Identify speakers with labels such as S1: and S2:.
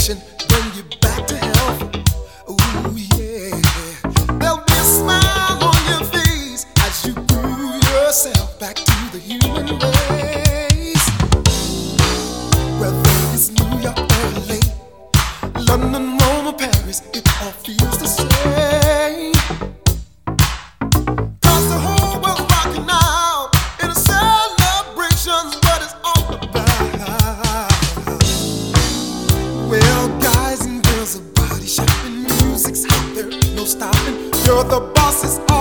S1: motivation, bring you back to health. Ooh, yeah. There'll be a smile on your face as you groove yourself back to the human race. Whether it's New York or LA, London, Rome or Paris, it all feels the same. Cause the whole world's rocking out in a celebration, what it's all about. Well, guys and girls are body shopping, music's out there, no stopping. You're the boss, it's all